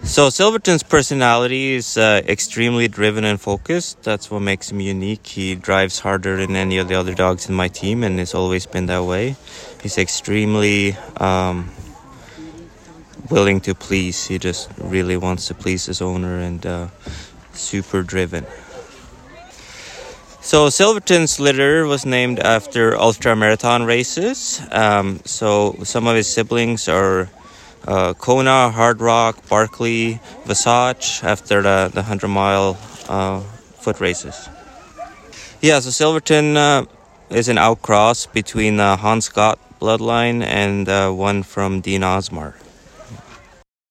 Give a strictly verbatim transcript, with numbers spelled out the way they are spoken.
So Silverton's personality is uh, extremely driven and focused. That's what makes him unique. He drives harder than any of the other dogs in my team, and it's always been that way. He's extremely um, willing to please. He just really wants to please his owner, and uh, super driven. So Silverton's litter was named after ultra marathon races. Um, so some of his siblings are Uh, Kona, Hard Rock, Barkley, Visage, after the, the hundred mile uh, foot races. Yeah, so Silverton uh, is an outcross between the Hans Scott bloodline and uh, one from Dean Osmar.